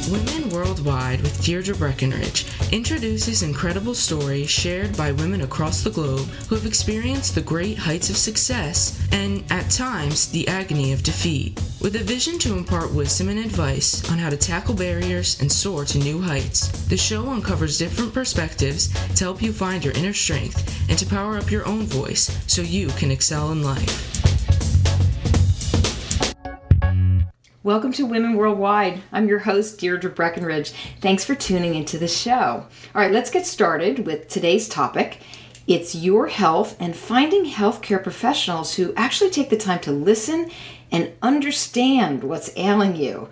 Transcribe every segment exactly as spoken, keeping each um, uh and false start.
Women Worldwide with Deirdre Breckenridge introduces incredible stories shared by women across the globe who have experienced the great heights of success and, at times, the agony of defeat. With a vision to impart wisdom and advice on how to tackle barriers and soar to new heights, the show uncovers different perspectives to help you find your inner strength and to power up your own voice so you can excel in life. Welcome to Women Worldwide. I'm your host, Deirdre Breckenridge. Thanks for tuning into the show. All right, let's get started with today's topic. It's your health and finding healthcare professionals who actually take the time to listen and understand what's ailing you.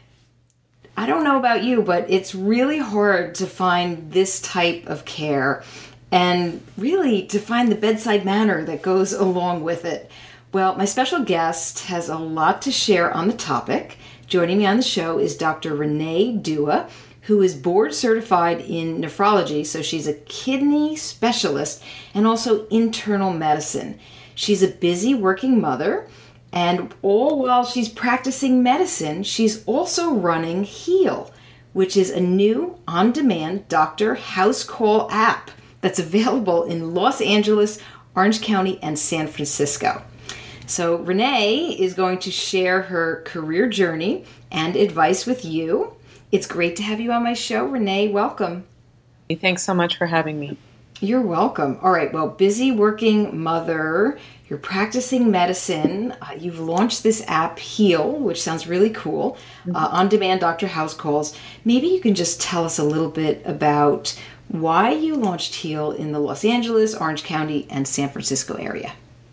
I don't know about you, but it's really hard to find this type of care and really to find the bedside manner that goes along with it. Well, my special guest has a lot to share on the topic. Joining me on the show is Doctor Renee Dua, who is board certified in nephrology, so she's a kidney specialist and also internal medicine. She's a busy working mother, and all while she's practicing medicine, she's also running Heal, which is a new on-demand doctor house call app that's available in Los Angeles, Orange County, and San Francisco. So Renee is going to share her career journey and advice with you. It's great to have you on my show. Renee, welcome. Thanks so much for having me. You're welcome. All right, well, busy working mother, you're practicing medicine. Uh, you've launched this app, Heal, which sounds really cool, mm-hmm. uh, on-demand doctor house calls. Maybe you can just tell us a little bit about why you launched Heal in the Los Angeles, Orange County, and San Francisco area.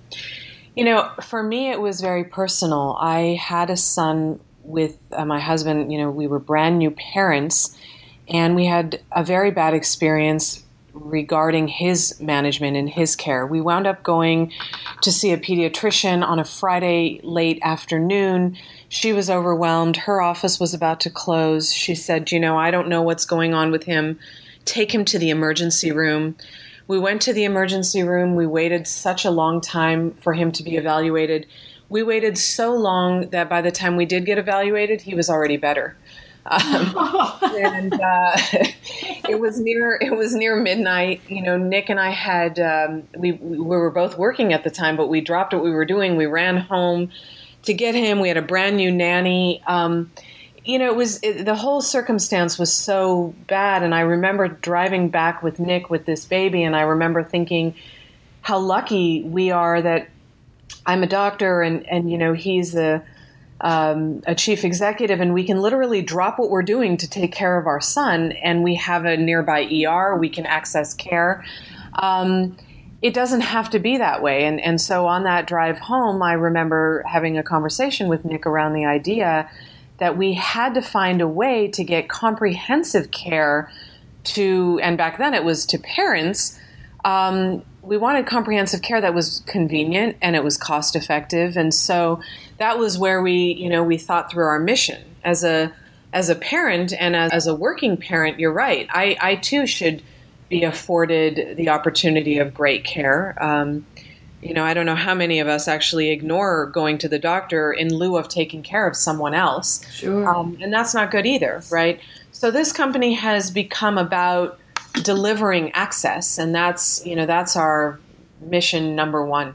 You know, for me, it was very personal. I had a son with uh, my husband. You know, we were brand new parents, and we had a very bad experience regarding his management and his care. We wound up going to see a pediatrician on a Friday late afternoon. She was overwhelmed. Her office was about to close. She said, you know, I don't know what's going on with him. Take him to the emergency room. We went to the emergency room. We waited such a long time for him to be evaluated. We waited so long that by the time we did get evaluated, he was already better. Um, and uh, it was near it was near midnight. You know, Nick and I had um, we we were both working at the time, but we dropped what we were doing. We ran home to get him. We had a brand new nanny. Um, You know, it was it, the whole circumstance was so bad. And I remember driving back with Nick with this baby. And I remember thinking how lucky we are that I'm a doctor and, and you know, he's a, um, a chief executive. And we can literally drop what we're doing to take care of our son. And we have a nearby E R. We can access care. Um, it doesn't have to be that way. And, and so on that drive home, I remember having a conversation with Nick around the idea that we had to find a way to get comprehensive care to, and back then it was to parents. Um, we wanted comprehensive care that was convenient and it was cost effective. And so that was where we, you know, we thought through our mission as a, as a parent and as, as a working parent. You're right. I, I too should be afforded the opportunity of great care. Um, You know, I don't know how many of us actually ignore going to the doctor in lieu of taking care of someone else. Sure. Um, and that's not good either, right? So this company has become about delivering access, and that's, you know, that's our mission number one.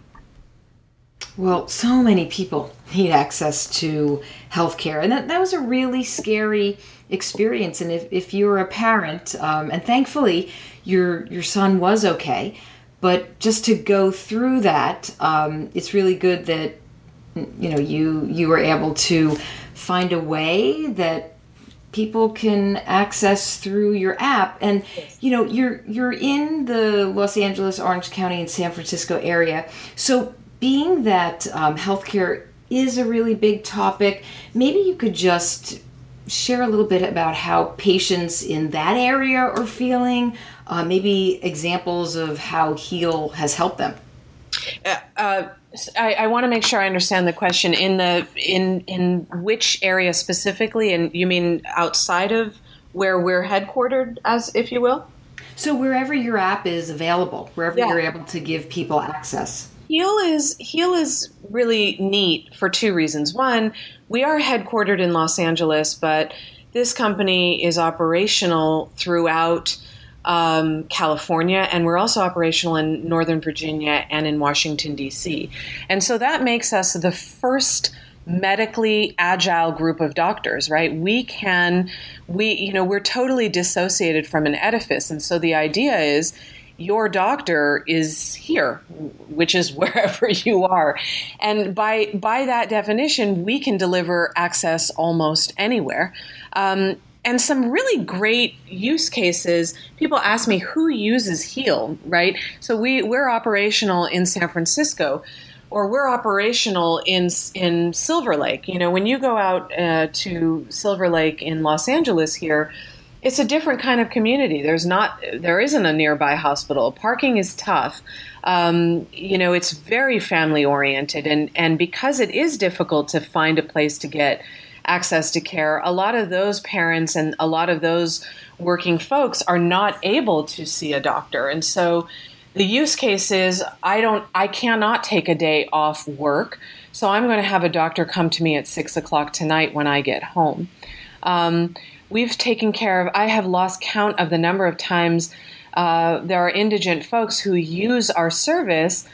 Well, so many people need access to healthcare, and that, that was a really scary experience. And if, if you're a parent, um, and thankfully your your son was okay, but just to go through that, um, it's really good that you know you you were able to find a way that people can access through your app. And you know you're you're in the Los Angeles, Orange County, and San Francisco area. So being that um, healthcare is a really big topic, maybe you could just share a little bit about how patients in that area are feeling. Uh, maybe examples of how Heal has helped them. Uh, uh, I, I want to make sure I understand the question. In the in in which area specifically? And you mean outside of where we're headquartered, as if you will? So wherever your app is available, wherever yeah. you're able to give people access. Heal is Heal is really neat for two reasons. One, we are headquartered in Los Angeles, but this company is operational throughout um, California, and we're also operational in Northern Virginia and in Washington, D C. And so that makes us the first medically agile group of doctors, right? We can, we, you know, we're totally dissociated from an edifice. And so the idea is your doctor is here, which is wherever you are. And by, by that definition, we can deliver access almost anywhere. Um, and some really great use cases, people ask me who uses Heal, right? So we, we're operational in San Francisco, or we're operational in in Silver Lake. You know, when you go out uh, to Silver Lake in Los Angeles here, it's a different kind of community. There's not, there isn't a nearby hospital. Parking is tough. Um, you know, it's very family oriented, and and because it is difficult to find a place to get access to care, a lot of those parents and a lot of those working folks are not able to see a doctor, and so the use case is I don't, I cannot take a day off work, so I'm going to have a doctor come to me at six o'clock tonight when I get home. Um, we've taken care of, I have lost count of the number of times uh, there are indigent folks who use our service.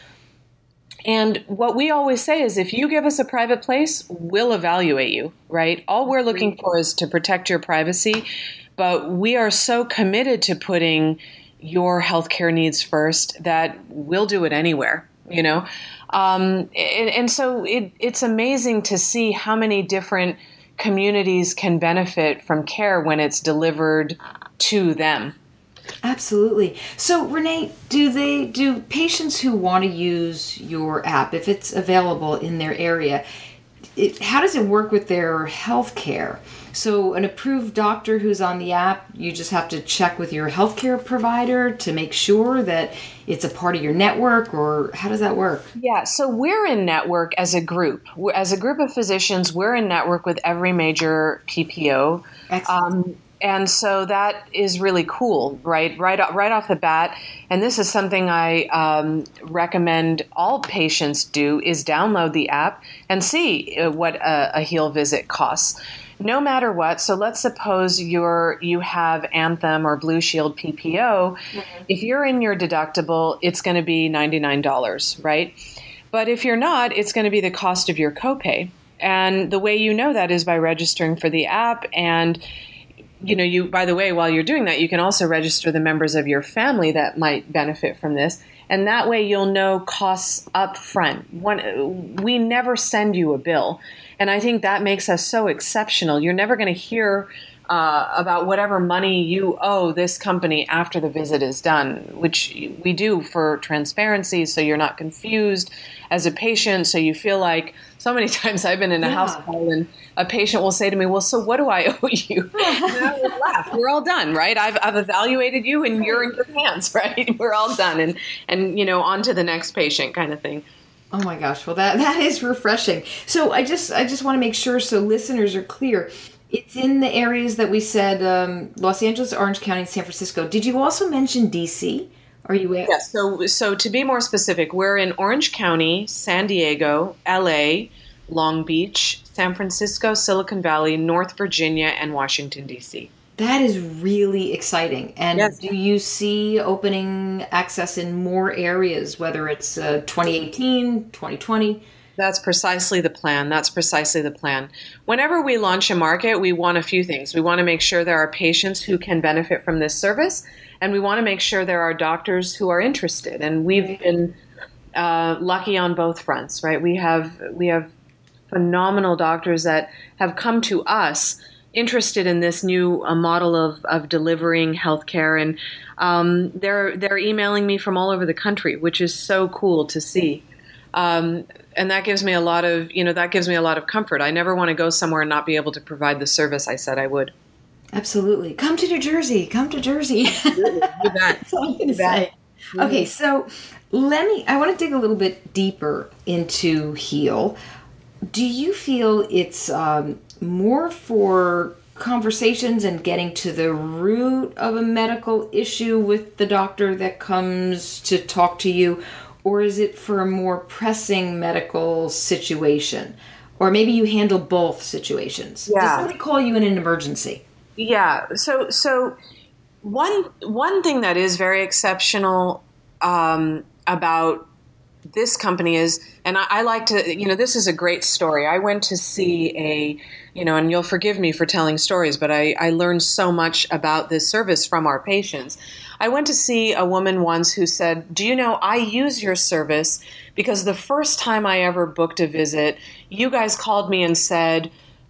And what we always say is if you give us a private place, we'll evaluate you, right? All we're looking for is to protect your privacy, but we are so committed to putting your healthcare needs first that we'll do it anywhere, you know? Um, and, and so it, it's amazing to see how many different communities can benefit from care when it's delivered to them. Absolutely. So Renee, do they, do patients who want to use your app, if it's available in their area, it, how does it work with their healthcare? So an approved doctor who's on the app, you just have to check with your healthcare provider to make sure that it's a part of your network, or how does that work? Yeah, so we're in network as a group. As a group of physicians, we're in network with every major P P O. Excellent. Um, and so that is really cool, right? Right, right off the bat. And this is something I um, recommend all patients do, is download the app and see what a, a Heal visit costs. No matter what, so let's suppose you're you have Anthem or Blue Shield P P O. Mm-hmm. If you're in your deductible, it's going to be ninety-nine dollars, right? But if you're not, it's going to be the cost of your copay. And the way you know that is by registering for the app. And, you know, you, by the way, while you're doing that, you can also register the members of your family that might benefit from this. And that way you'll know costs up front. One, we never send you a bill. And I think that makes us so exceptional. You're never going to hear uh, about whatever money you owe this company after the visit is done, which we do for transparency, so you're not confused as a patient. So you feel like, so many times I've been in a yeah. hospital and a patient will say to me, well, so what do I owe you? And I would laugh. We're all done, right? I've, I've evaluated you and you're in good hands, right? We're all done. And, and, you know, on to the next patient kind of thing. Oh my gosh. Well, that, that is refreshing. So I just, I just want to make sure so listeners are clear. It's in the areas that we said, um, Los Angeles, Orange County, San Francisco. Did you also mention D C? Are you in? Yes. So, so to be more specific, we're in Orange County, San Diego, L A, Long Beach, San Francisco, Silicon Valley, North Virginia, and Washington, D C. That is really exciting. And yes. Do you see opening access in more areas, whether it's uh, twenty eighteen, twenty twenty? That's precisely the plan. That's precisely the plan. Whenever we launch a market, we want a few things. We want to make sure there are patients who can benefit from this service, and we want to make sure there are doctors who are interested. And we've been uh, lucky on both fronts, right? We have we have phenomenal doctors that have come to us interested in this new uh, model of, of delivering healthcare, and um, they're they're emailing me from all over the country, which is so cool to see. Um, and that gives me a lot of, you know, that gives me a lot of comfort. I never want to go somewhere and not be able to provide the service I said I would. Absolutely. Come to New Jersey. Come to Jersey. You bet. That's all I'm going to say. Mm-hmm. Okay, so let me, I want to dig a little bit deeper into Heal. Do you feel it's um, more for conversations and getting to the root of a medical issue with the doctor that comes to talk to you, or is it for a more pressing medical situation? or maybe you handle both situations. Yeah. Does somebody call you in an emergency? Yeah. So, so one one thing that is very exceptional um, about this company is, and I, I like to, you know, this is a great story. I went to see a, you know, and you'll forgive me for telling stories, but I, I learned so much about this service from our patients. I went to see a woman once who said, do you know, I use your service because the first time I ever booked a visit, you guys called me and said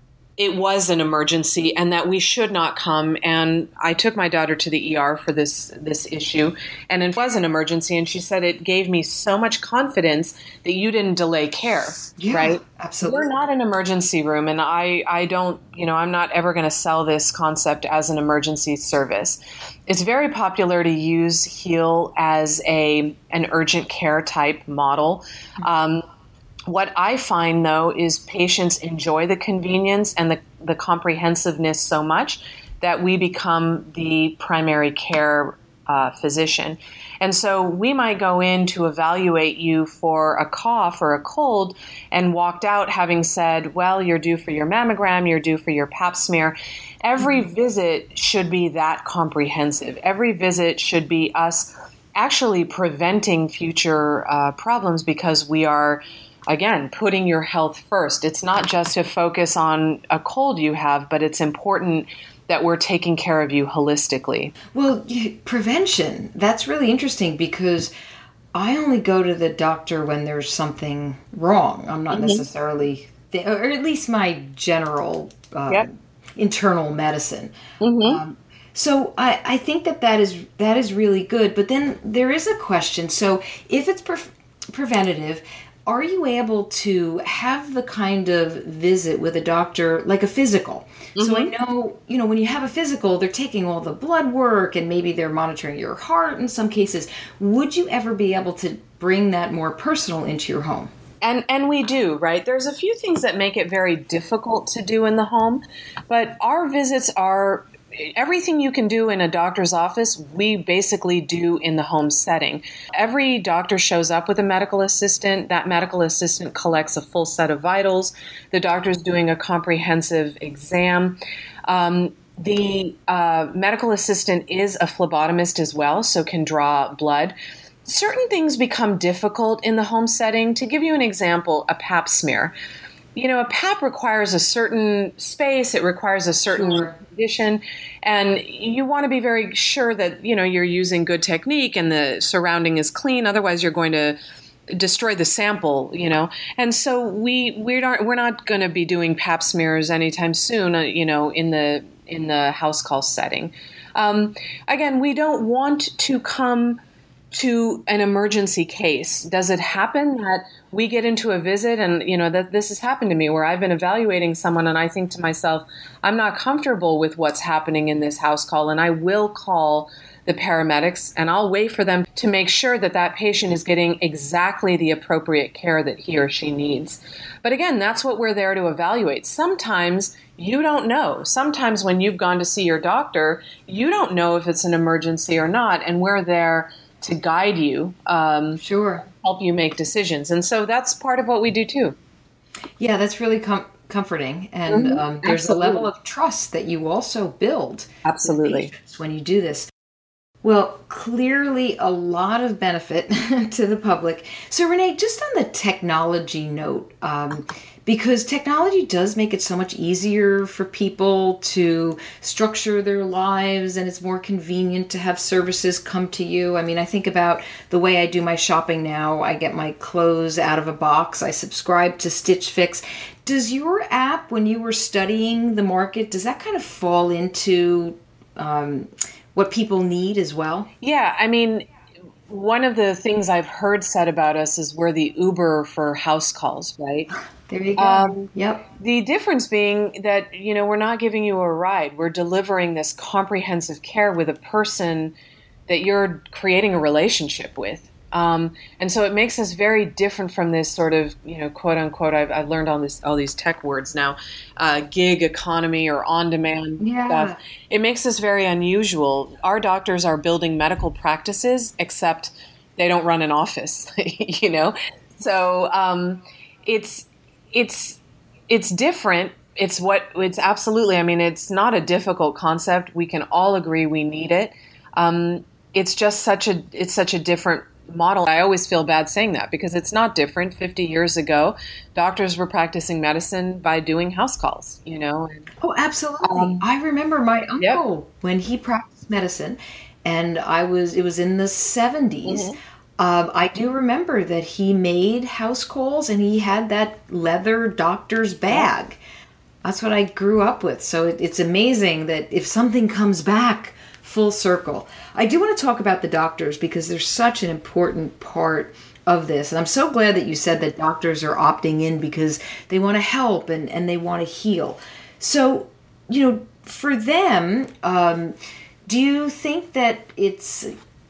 it was an emergency and that we should not come. And I took my daughter to the E R for this this issue, and it was an emergency. And she said it gave me so much confidence that you didn't delay care, Yeah, right? absolutely. We're not an emergency room, and I, I don't, you know, I'm not ever going to sell this concept as an emergency service. It's very popular to use Heal as a an urgent care type model. Um, What I find, though, is patients enjoy the convenience and the, the comprehensiveness so much that we become the primary care uh, physician. And so we might go in to evaluate you for a cough or a cold and walked out having said, well, you're due for your mammogram, you're due for your pap smear. Every visit should be that comprehensive. Every visit should be us actually preventing future uh, problems because we are, again, putting your health first. It's not just to focus on a cold you have, but it's important that we're taking care of you holistically. Well, prevention, that's really interesting because I only go to the doctor when there's something wrong. I'm not mm-hmm. necessarily, th- or at least my general um, yep. internal medicine. Mm-hmm. Um, so I, I think that that is, that is really good. But then there is a question. So if it's pre- preventative, are you able to have the kind of visit with a doctor like a physical? Mm-hmm. So I know, you know, when you have a physical, they're taking all the blood work and maybe they're monitoring your heart in some cases. Would you ever be able to bring that more personal into your home? And and we do, right? There's a few things that make it very difficult to do in the home, but our visits are everything you can do in a doctor's office, we basically do in the home setting. Every doctor shows up with a medical assistant. That medical assistant collects a full set of vitals. The doctor's doing a comprehensive exam. Um, the uh, medical assistant is a phlebotomist as well, so can draw blood. Certain things become difficult in the home setting. To give you an example, a pap smear. You know, a pap requires a certain space. It requires a certain sure. condition, and you want to be very sure that, you know, you're using good technique and the surrounding is clean. Otherwise, you're going to destroy the sample, you know. And so we we aren't we're not going to be doing pap smears anytime soon, uh, you know, in the in the house call setting. Um, again, we don't want to come to an emergency case. Does it happen that we get into a visit and, you know, that this has happened to me where I've been evaluating someone and I think to myself, I'm not comfortable with what's happening in this house call, and I will call the paramedics and I'll wait for them to make sure that that patient is getting exactly the appropriate care that he or she needs. But again, that's what we're there to evaluate. Sometimes you don't know. Sometimes when you've gone to see your doctor, you don't know if it's an emergency or not, and we're there to guide you, um, sure, help you make decisions. And so that's part of what we do too. Yeah, that's really com- comforting. And mm-hmm. um, there's Absolutely. a level of trust that you also build. Absolutely. When you do this. Well, clearly a lot of benefit to the public. So Renee, just on the technology note, um, because technology does make it so much easier for people to structure their lives, and it's more convenient to have services come to you. I mean, I think about the way I do my shopping now. I get my clothes out of a box. I subscribe to Stitch Fix. Does your app, when you were studying the market, does that kind of fall into um, what people need as well? Yeah, I mean, one of the things I've heard said about us is we're the Uber for house calls, right? There you go. Um, yep. The difference being that, you know, we're not giving you a ride. We're delivering this comprehensive care with a person that you're creating a relationship with. Um, and so it makes us very different from this sort of, you know, quote unquote, I've, I've learned all this, all these tech words now, uh, gig economy or on-demand yeah. stuff. It makes us very unusual. Our doctors are building medical practices, except they don't run an office, you know? So um, it's, it's, it's different. It's what it's absolutely. I mean, it's not a difficult concept. We can all agree we need it. Um, it's just such a it's such a different model. I always feel bad saying that because it's not different. fifty years ago, doctors were practicing medicine by doing house calls, you know. Oh, absolutely. Um, I remember my uncle yep. when he practiced medicine, and I was, it was in the seventies. Mm-hmm. Um, I do remember that he made house calls and he had that leather doctor's bag. That's what I grew up with. So it, it's amazing that if something comes back full circle. I do want to talk about the doctors because they're such an important part of this. And I'm so glad that you said that doctors are opting in because they want to help and, and they want to heal. So, you know, for them, um, do you think that it's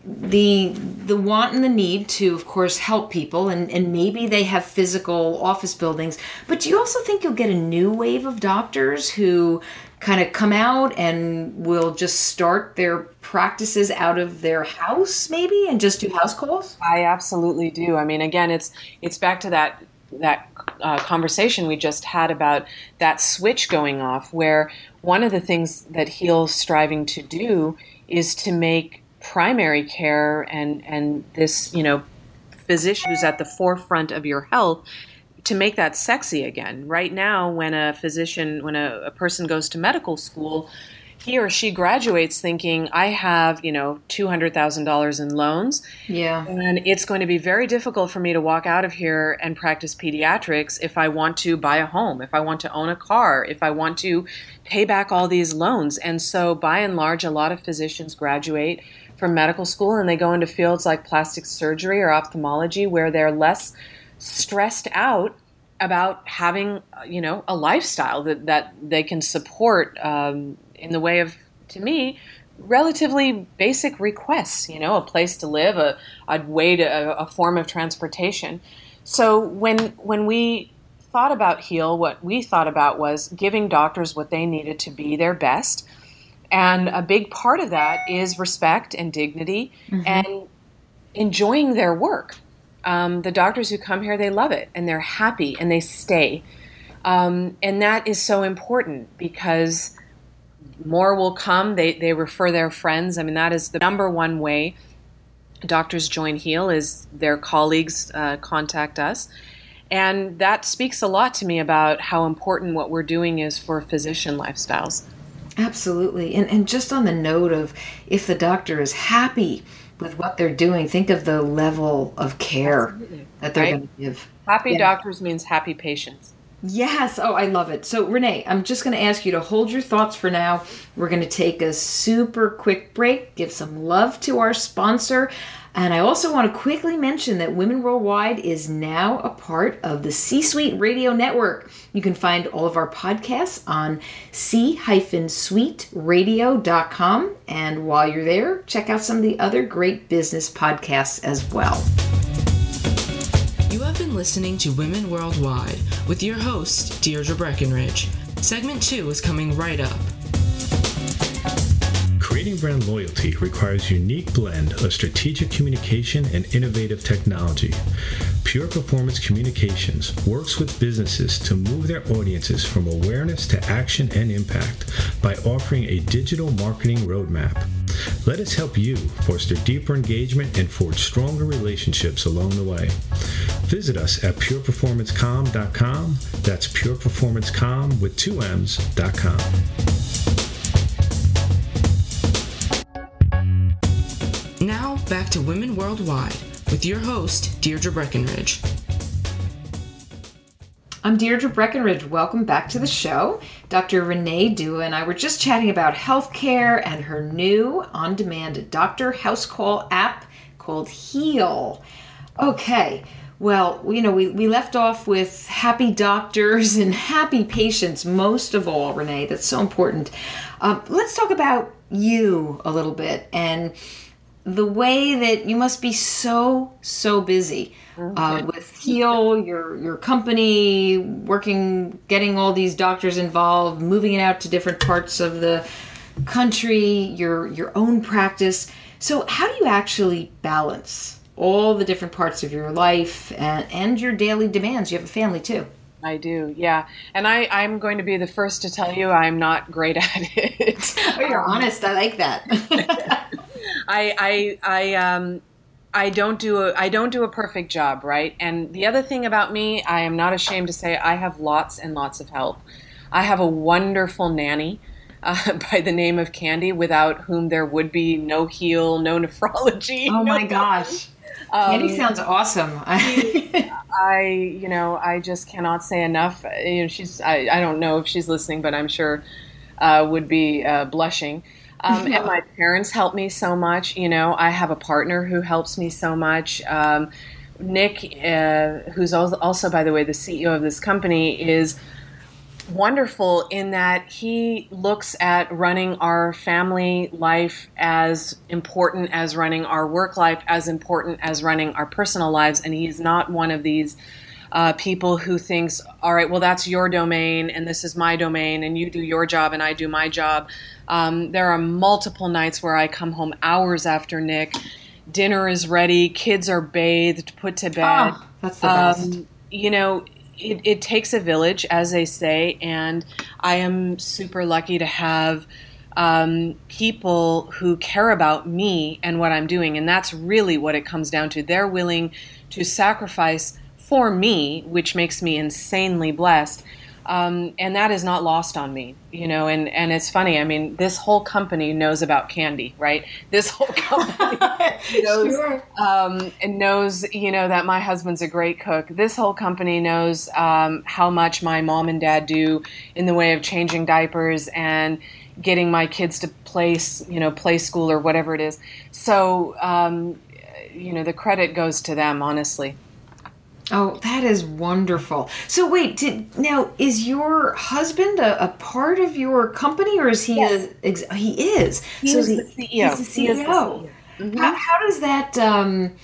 the the want and the need to, of course, help people, and, and maybe they have physical office buildings, but do you also think you'll get a new wave of doctors who kind of come out and will just start their practices out of their house maybe and just do house calls? I absolutely do. I mean, again, it's it's back to that that uh, conversation we just had about that switch going off, where one of the things that Heal's striving to do is to make primary care and and this, you know, physician who's at the forefront of your health, to make that sexy again. Right now, when a physician, when a, a person goes to medical school, he or she graduates thinking, I have, you know, two hundred thousand dollars in loans. Yeah. And it's going to be very difficult for me to walk out of here and practice pediatrics if I want to buy a home, if I want to own a car, if I want to pay back all these loans. And so by and large, a lot of physicians graduate from medical school and they go into fields like plastic surgery or ophthalmology where they're less stressed out about having, you know, a lifestyle that, that they can support um, in the way of, to me, relatively basic requests, you know, a place to live, a, a way to, a, a form of transportation. So when when we thought about Heal, what we thought about was giving doctors what they needed to be their best. And a big part of that is respect and dignity mm-hmm. and enjoying their work. Um, the doctors who come here, they love it and they're happy and they stay. Um, and that is so important because more will come. They, they refer their friends. I mean, that is the number one way doctors join Heal is their colleagues uh, contact us. And that speaks a lot to me about how important what we're doing is for physician lifestyles. Absolutely. And and just on the note of if the doctor is happy with what they're doing, think of the level of care Absolutely. That they're right? going to give. Happy yeah. doctors means happy patients. Yes. Oh, I love it. So, Renee, I'm just going to ask you to hold your thoughts for now. We're going to take a super quick break, give some love to our sponsor. And I also want to quickly mention that Women Worldwide is now a part of the C-Suite Radio Network. You can find all of our podcasts on c suite radio dot com. And while you're there, check out some of the other great business podcasts as well. You have been listening to Women Worldwide with your host, Deirdre Breckenridge. Segment two is coming right up. Creating brand loyalty requires a unique blend of strategic communication and innovative technology. Pure Performance Communications works with businesses to move their audiences from awareness to action and impact by offering a digital marketing roadmap. Let us help you foster deeper engagement and forge stronger relationships along the way. Visit us at pure performance com dot com. That's pure performance com with two M's dot com. Now, back to Women Worldwide with your host, Deirdre Breckenridge. I'm Deirdre Breckenridge. Welcome back to the show. Doctor Renee Dua and I were just chatting about healthcare and her new on-demand doctor house call app called Heal. Okay, well, you know, we, we left off with happy doctors and happy patients most of all, Renee. That's so important. Um, let's talk about you a little bit and the way that you must be so, so busy uh, with Heal, your your company, working, getting all these doctors involved, moving it out to different parts of the country, your your own practice. So how do you actually balance all the different parts of your life and, and your daily demands? You have a family too. I do, yeah. And I, I'm going to be the first to tell you I'm not great at it. Oh, you're um, honest. I like that. I, I, I, um, I don't do a, I don't do a perfect job, right? And the other thing about me, I am not ashamed to say I have lots and lots of help. I have a wonderful nanny uh, by the name of Candy, without whom there would be no heel, no nephrology. Oh no my gosh. Um, Candy sounds awesome. I, you know, I just cannot say enough. You know, she's, I, I don't know if she's listening, but I'm sure uh, would be uh, blushing. Um, and my parents help me so much. You know, I have a partner who helps me so much. Um, Nick, uh, who's also, by the way, the C E O of this company, is wonderful in that he looks at running our family life as important as running our work life, as important as running our personal lives. And he's not one of these uh, people who thinks, all right, well, that's your domain and this is my domain and you do your job and I do my job. Um, there are multiple nights where I come home hours after Nick. Dinner is ready. Kids are bathed, put to bed. Oh, that's the best. Um, you know, It, it takes a village, as they say, and I am super lucky to have um, people who care about me and what I'm doing, and that's really what it comes down to. They're willing to sacrifice for me, which makes me insanely blessed, um, and that is not lost on me, you know. And, and it's funny. I mean, this whole company knows about Candy, right? This whole company knows, sure. um, and knows, you know, that my husband's a great cook. This whole company knows um, how much my mom and dad do in the way of changing diapers and getting my kids to play, you know, play school or whatever it is. So, um, you know, the credit goes to them, honestly. Oh, that is wonderful. So wait, did, now is your husband a, a part of your company, or is he? Yes. A, ex, he is. He so is he, the C E O. He's the C E O. He is the C E O. Mm-hmm. How, how does that? Um,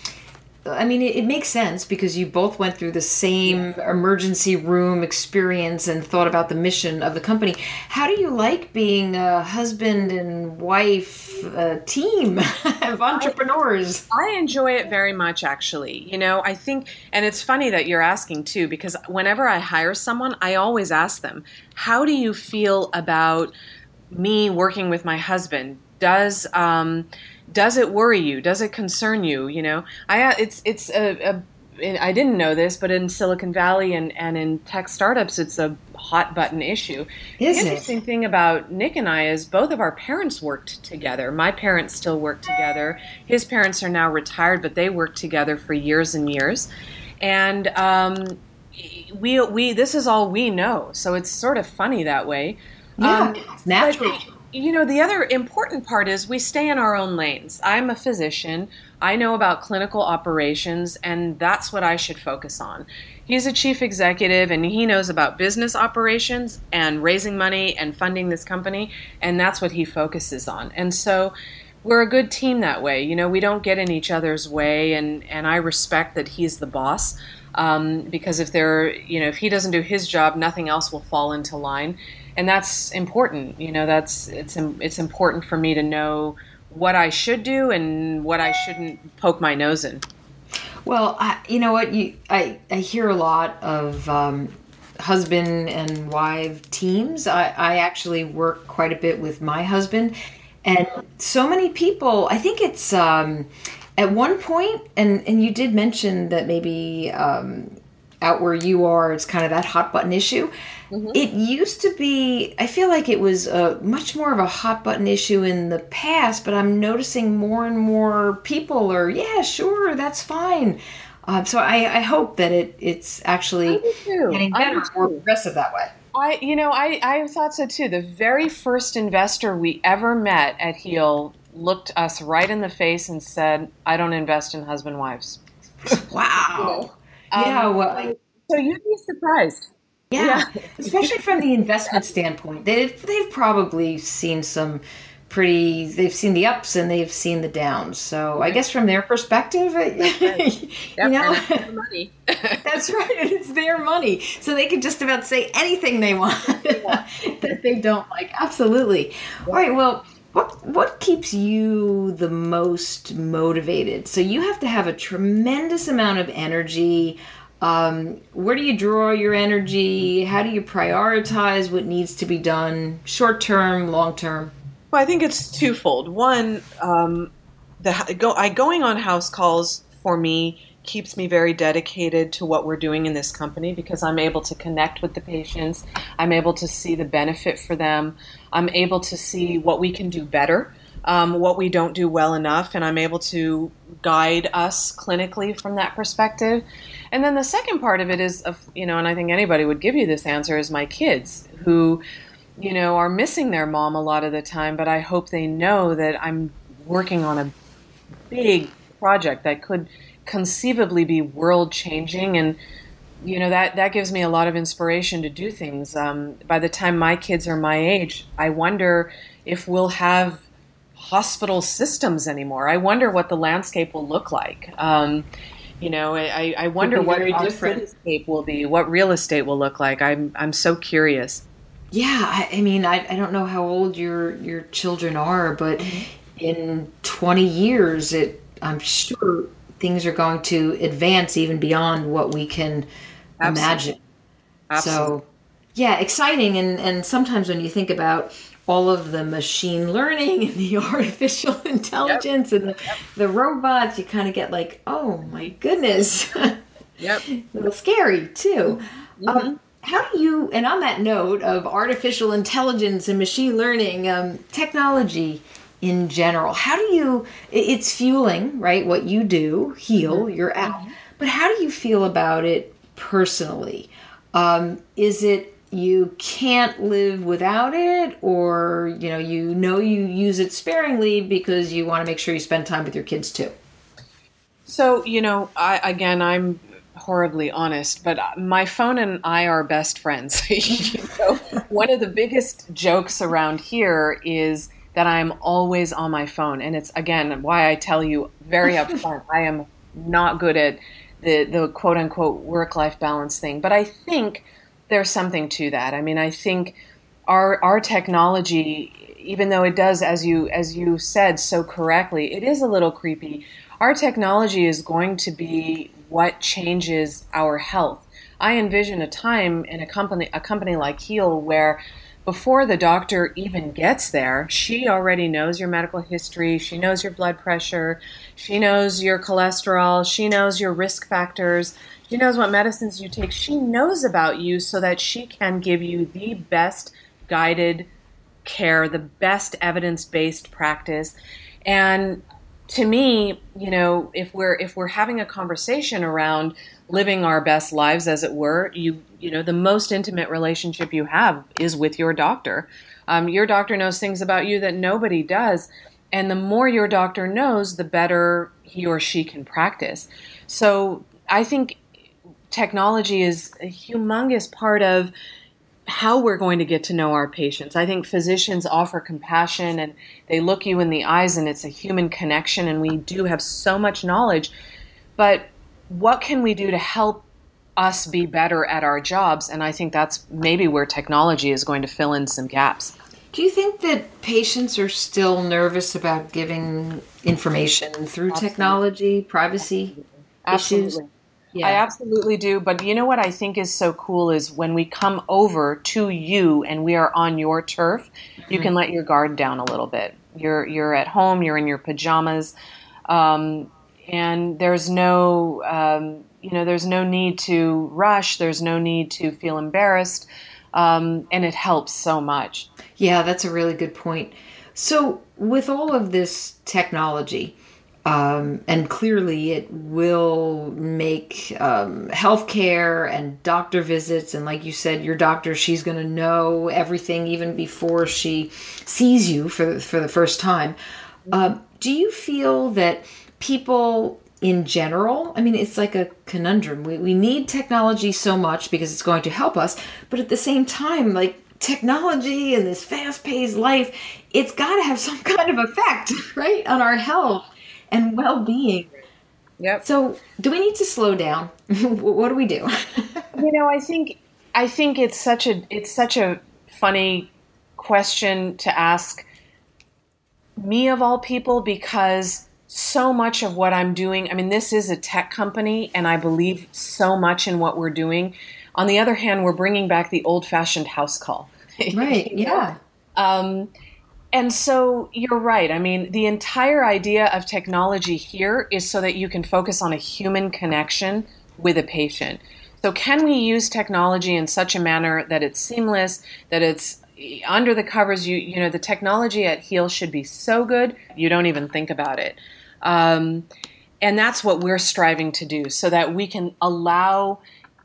I mean, it, it makes sense because you both went through the same yeah. emergency room experience and thought about the mission of the company. How do you like being a husband and wife uh, team of entrepreneurs? I, I enjoy it very much, actually. You know, I think, and it's funny that you're asking too, because whenever I hire someone, I always ask them, how do you feel about me working with my husband? Does, um, Does it worry you? Does it concern you? You know, I it's it's a, a I didn't know this, but in Silicon Valley and, and in tech startups, it's a hot button issue. Is the it? interesting thing about Nick and I is both of our parents worked together. My parents still work together. His parents are now retired, but they worked together for years and years. And um, we we this is all we know, so it's sort of funny that way. Yeah, um, it's natural. But, you know, the other important part is we stay in our own lanes. I'm a physician. I know about clinical operations, and that's what I should focus on. He's a chief executive, and he knows about business operations and raising money and funding this company, and that's what he focuses on. And so we're a good team that way. You know, we don't get in each other's way, and, and I respect that he's the boss, um, because if there, you know, if he doesn't do his job, nothing else will fall into line. And that's important, you know. That's it's it's important for me to know what I should do and what I shouldn't poke my nose in. Well, I, you know what, you I, I hear a lot of um, husband and wife teams. I, I actually work quite a bit with my husband, and so many people. I think it's um, at one point, and and you did mention that maybe um, out where you are, it's kind of that hot button issue. Mm-hmm. It used to be, I feel like it was a, much more of a hot button issue in the past, but I'm noticing more and more people are, yeah, sure, that's fine. Uh, so I, I hope that it it's actually getting better, more progressive that way. I, you know, I, I thought so too. The very first investor we ever met at Heal looked us right in the face and said, I don't invest in husband wives. Wow. You know? Yeah, um, well, so you'd be surprised. Yeah, yeah. Especially from the investment standpoint. They've, they've probably seen some pretty, they've seen the ups and they've seen the downs. So I guess from their perspective, right. you yep, know, and it's money. That's right. It's their money. So they can just about say anything they want yeah. that they don't like. Absolutely. Yeah. All right, well, What what keeps you the most motivated? So you have to have a tremendous amount of energy. Um, where do you draw your energy? How do you prioritize what needs to be done, short term, long term? Well, I think it's twofold. One, um, the go, I, going on house calls for me keeps me very dedicated to what we're doing in this company because I'm able to connect with the patients. I'm able to see the benefit for them. I'm able to see what we can do better, um, what we don't do well enough, and I'm able to guide us clinically from that perspective. And then the second part of it is, of, you know, and I think anybody would give you this answer, is my kids who, you know, are missing their mom a lot of the time, but I hope they know that I'm working on a big project that could conceivably be world changing, and you know that that gives me a lot of inspiration to do things. Um, by the time my kids are my age, I wonder if we'll have hospital systems anymore. I wonder what the landscape will look like. Um, you know, I, I wonder what our cityscape will be, what real estate will look like. I'm I'm so curious. Yeah, I, I mean, I, I don't know how old your your children are, but in twenty years, it I'm sure things are going to advance even beyond what we can Absolutely. imagine. Absolutely. So, yeah, exciting. And, and sometimes when you think about all of the machine learning and the artificial intelligence yep. and the, yep. the robots, you kind of get like, oh my goodness. Yep. A little scary too. Mm-hmm. Um, how do you, and on that note of artificial intelligence and machine learning, um, technology in general, how do you, it's fueling, right, what you do, heal, mm-hmm. you're out, but how do you feel about it personally? Um, is it you can't live without it, or, you know, you know you use it sparingly because you want to make sure you spend time with your kids too? So, you know, I, again, I'm horribly honest, but my phone and I are best friends. You know, one of the biggest jokes around here is that I'm always on my phone. And it's, again, why I tell you very upfront, I am not good at the, the quote unquote work-life balance thing. But I think there's something to that. I mean, I think our our technology, even though it does, as you as you said so correctly, it is a little creepy. Our technology is going to be what changes our health. I envision a time in a company a company like Heal where before the doctor even gets there, she already knows your medical history, she knows your blood pressure, she knows your cholesterol, she knows your risk factors, she knows what medicines you take, she knows about you so that she can give you the best guided care, the best evidence-based practice. And to me, you know, if we're if we're having a conversation around living our best lives, as it were, you you know, the most intimate relationship you have is with your doctor. Um, your doctor knows things about you that nobody does, and the more your doctor knows, the better he or she can practice. So I think technology is a humongous part of how we're going to get to know our patients. I think physicians offer compassion and they look you in the eyes and it's a human connection, and we do have so much knowledge. But what can we do to help us be better at our jobs? And I think that's maybe where technology is going to fill in some gaps. Do you think that patients are still nervous about giving information through Absolutely. technology, privacy Absolutely. issues? Yeah. I absolutely do. But you know what I think is so cool is when we come over to you and we are on your turf, mm-hmm. you can let your guard down a little bit. You're you're at home, you're in your pajamas, um, and there's no um, you know there's no need to rush. There's no need to feel embarrassed, um, and it helps so much. Yeah, that's a really good point. So with all of this technology, Um, and clearly it will make um, healthcare and doctor visits, and like you said, your doctor, she's going to know everything even before she sees you for, for the first time. Uh, do you feel that people in general, I mean, it's like a conundrum. We, we need technology so much because it's going to help us, but at the same time, like, technology and this fast-paced life, it's got to have some kind of effect, right, on our health and well-being. Yep. So, do we need to slow down? What do we do? You know, I think I think it's such a it's such a funny question to ask me of all people, because so much of what I'm doing, I mean, this is a tech company and I believe so much in what we're doing. On the other hand, we're bringing back the old-fashioned house call. Right, yeah. Um, and so you're right. I mean, the entire idea of technology here is so that you can focus on a human connection with a patient. So can we use technology in such a manner that it's seamless, that it's under the covers? You, you know, the technology at Heal should be so good, you don't even think about it. Um, and that's what we're striving to do, so that we can allow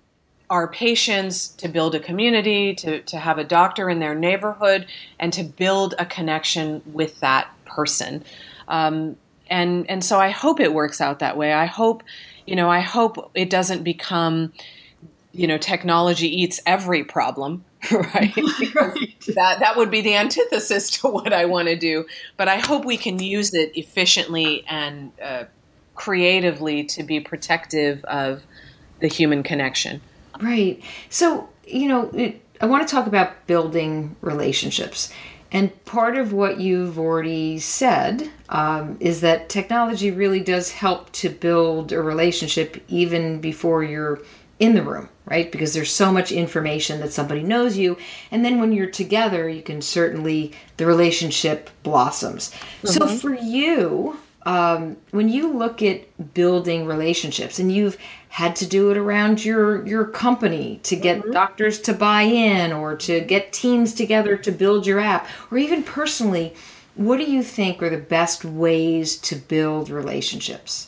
our patients to build a community, to, to have a doctor in their neighborhood, and to build a connection with that person. Um, and and so I hope it works out that way. I hope, you know, I hope it doesn't become, you know, technology eats every problem, right? Right. That that would be the antithesis to what I want to do. But I hope we can use it efficiently and uh, creatively to be protective of the human connection. Right. So, you know, it, I want to talk about building relationships. And part of what you've already said um, is that technology really does help to build a relationship even before you're in the room, right? Because there's so much information that somebody knows you. And then when you're together, you can certainly, the relationship blossoms. Mm-hmm. So for you, um, when you look at building relationships, and you've had to do it around your, your company to get mm-hmm. doctors to buy in, or to get teams together to build your app, or even personally, what do you think are the best ways to build relationships?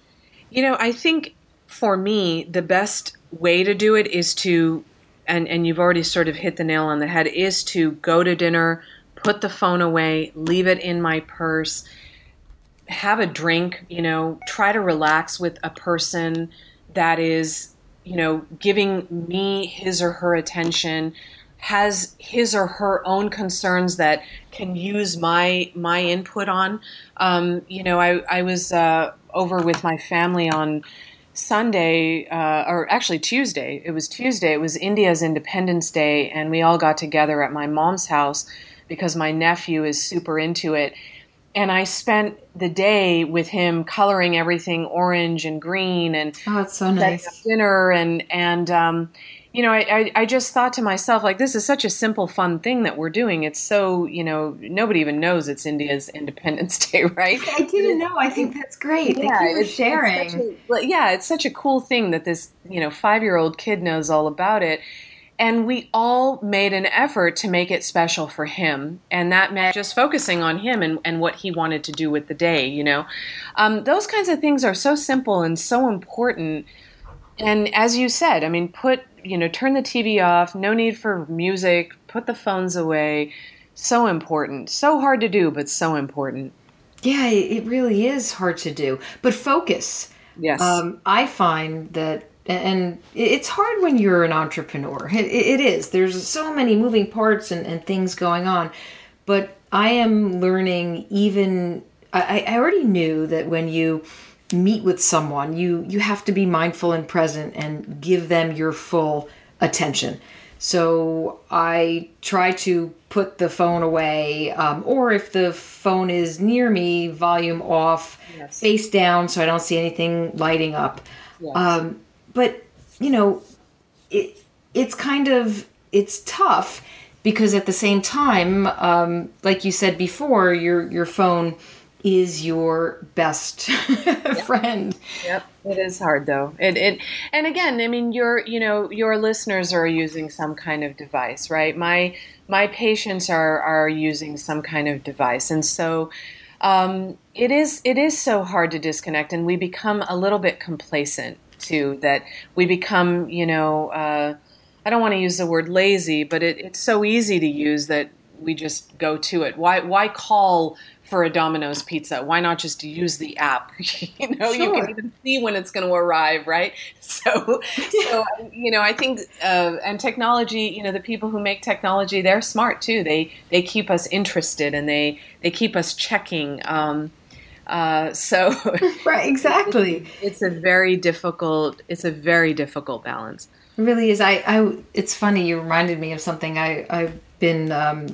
You know, I think for me, the best way to do it is to, and, and you've already sort of hit the nail on the head, is to go to dinner, put the phone away, leave it in my purse, have a drink, you know, try to relax with a person that is, you know, giving me his or her attention, has his or her own concerns that can use my my input on. Um, you know, I, I was uh, over with my family on Sunday, uh, or actually Tuesday. It was Tuesday. It was India's Independence Day, and we all got together at my mom's house because my nephew is super into it. And I spent the day with him coloring everything orange and green, and oh, it's so nice. Dinner, and and um, you know, I, I I just thought to myself, like, this is such a simple, fun thing that we're doing. It's so, you know, nobody even knows it's India's Independence Day, right? I didn't know. I think that's great. Yeah, Thank you for it's, sharing. It's a, yeah, it's such a cool thing that this, you know, five-year-old kid knows all about it. And we all made an effort to make it special for him. And that meant just focusing on him and, and what he wanted to do with the day, you know. Um, those kinds of things are so simple and so important. And as you said, I mean, put, you know, turn the T V off, no need for music, put the phones away. So important. So hard to do, but so important. Yeah, it really is hard to do. But focus. Yes. Um, I find that, and it's hard when you're an entrepreneur. It, it is. There's so many moving parts and, and things going on. But I am learning even, I, I already knew that when you meet with someone, you, you have to be mindful and present and give them your full attention. So I try to put the phone away, um, or if the phone is near me, volume off, yes. face down so I don't see anything lighting up. Yes. Um, but, you know, it it's kind of, it's tough because at the same time, um, like you said before, your your phone is your best yep. friend. Yep. It is hard though. It it and again, I mean, your you know your listeners are using some kind of device, right? My my patients are are using some kind of device, and so um, it is it is so hard to disconnect, and we become a little bit complacent too. That we become, you know, uh, I don't want to use the word lazy, but it, it's so easy to use that we just go to it. Why why call for a Domino's pizza? Why not just use the app? you know, sure. You can even see when it's going to arrive, right? So, so you know, I think, uh, and technology, you know, the people who make technology, they're smart too. They they keep us interested and they they keep us checking. Um, uh, so, right, exactly. It's, it's a very difficult. It's a very difficult balance. It really is. I, I it's funny. You reminded me of something. I I've been. Um,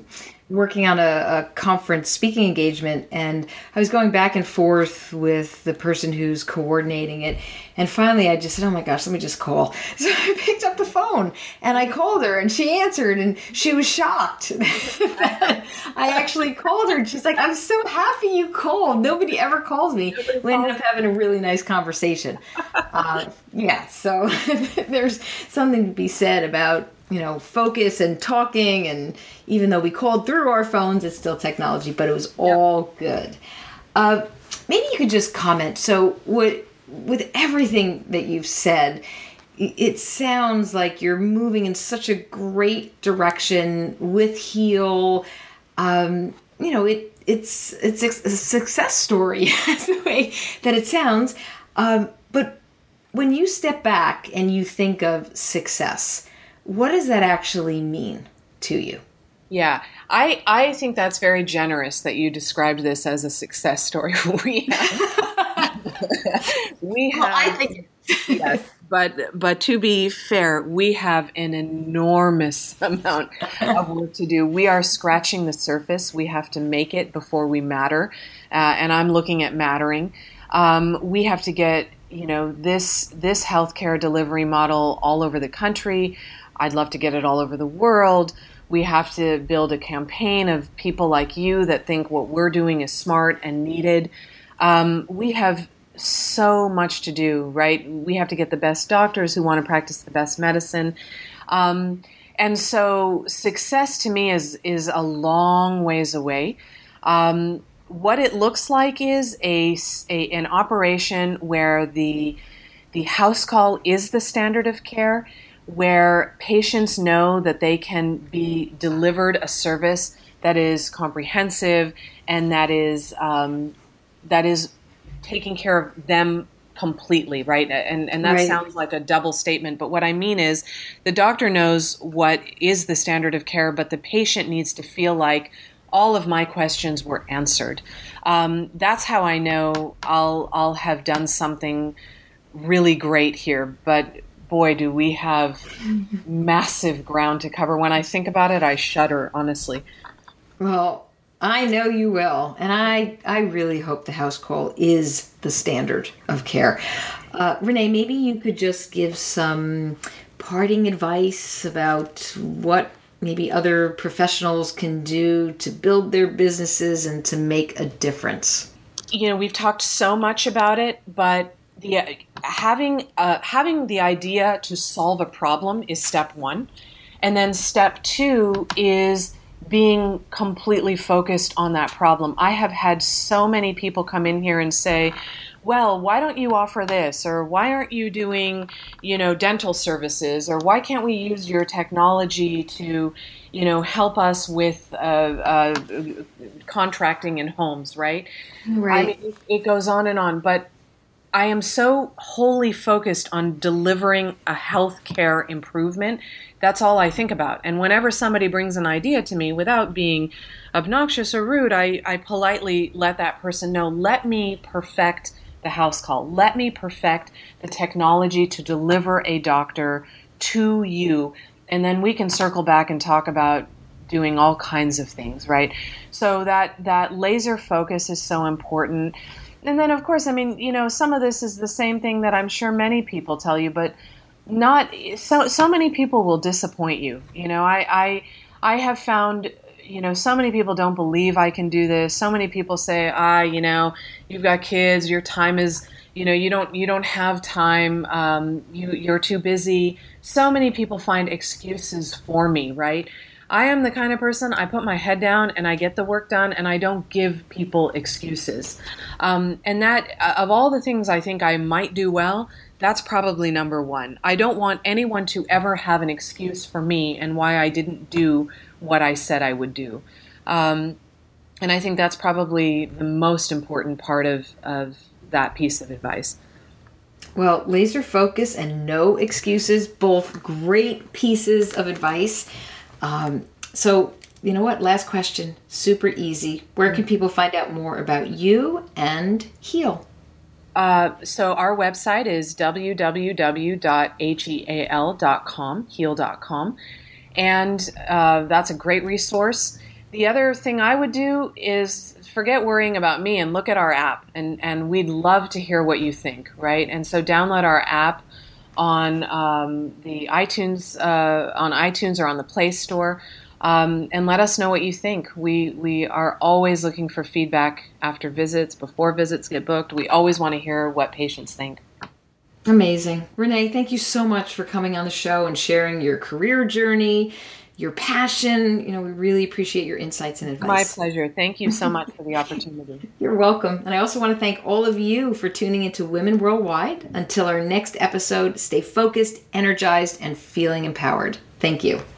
working on a, a conference speaking engagement, and I was going back and forth with the person who's coordinating it. And finally I just said, oh my gosh, let me just call. So I picked up the phone and I called her, and she answered, and she was shocked that I actually called her. And she's like, I'm so happy you called. Nobody ever calls me. We ended up having a really nice conversation. Uh, yeah, so there's something to be said about, you know, focus and talking, and even though we called through our phones, it's still technology, but it was all good. Uh, maybe you could just comment. So what, with everything that you've said, it sounds like you're moving in such a great direction with Heal. Um, you know, it it's it's a success story, that's the way that it sounds. Um, but when you step back and you think of success, what does that actually mean to you? Yeah, I, I think that's very generous that you described this as a success story. We have, we have, well, I think, yes, but but to be fair, we have an enormous amount of work to do. We are scratching the surface. We have to make it before we matter, uh, and I'm looking at mattering. Um, we have to get, you know, this this healthcare delivery model all over the country. I'd love to get it all over the world. We have to build a campaign of people like you that think what we're doing is smart and needed. Um, we have so much to do, right? We have to get the best doctors who want to practice the best medicine. Um, and so success to me is, is a long ways away. Um, what it looks like is a, a an operation where the the house call is the standard of care, where patients know that they can be delivered a service that is comprehensive and that is um, that is taking care of them completely, right? And and that Right. sounds like a double statement, but what I mean is the doctor knows what is the standard of care, but the patient needs to feel like all of my questions were answered. Um, that's how I know I'll I'll have done something really great here, but boy, do we have massive ground to cover. When I think about it, I shudder, honestly. Well, I know you will, and I, I really hope the house call is the standard of care. Uh, Renee, maybe you could just give some parting advice about what maybe other professionals can do to build their businesses and to make a difference. You know, we've talked so much about it, but the uh, having uh, having the idea to solve a problem is step one, and then step two is being completely focused on that problem. I have had so many people come in here and say, well, why don't you offer this? Or why aren't you doing, you know, dental services? Or why can't we use your technology to, you know, help us with uh, uh, contracting in homes, right? Right. I mean, it, it goes on and on. But I am so wholly focused on delivering a healthcare improvement. That's all I think about. And whenever somebody brings an idea to me without being obnoxious or rude, I, I politely let that person know, let me perfect the house call. Let me perfect the technology to deliver a doctor to you. And then we can circle back and talk about doing all kinds of things, right? So that, that laser focus is so important. And then, of course, I mean, you know, some of this is the same thing that I'm sure many people tell you, but not so. So many people will disappoint you. You know, I, I, I have found, you know, so many people don't believe I can do this. So many people say, ah, you know, you've got kids, your time is, you know, you don't, you don't have time. Um, you, you're too busy. So many people find excuses for me, right? I am the kind of person, I put my head down and I get the work done and I don't give people excuses. Um, and that, of all the things I think I might do well, that's probably number one. I don't want anyone to ever have an excuse for me and why I didn't do what I said I would do. Um, and I think that's probably the most important part of, of that piece of advice. Well, laser focus and no excuses, both great pieces of advice. Um, so, you know what? Last question. Super easy. Where can people find out more about you and Heal? Uh, so our website is w w w dot heal dot com, heal dot com. And uh, that's a great resource. The other thing I would do is forget worrying about me and look at our app, and, and we'd love to hear what you think, right? And so download our app on um, the iTunes, uh, on iTunes or on the Play Store, um, and let us know what you think. We we are always looking for feedback after visits, before visits get booked. We always want to hear what patients think. Amazing. Renee, thank you so much for coming on the show and sharing your career journey, your passion. You know, we really appreciate your insights and advice. My pleasure. Thank you so much for the opportunity. You're welcome. And I also want to thank all of you for tuning into Women Worldwide. Until our next episode, stay focused, energized, and feeling empowered. Thank you.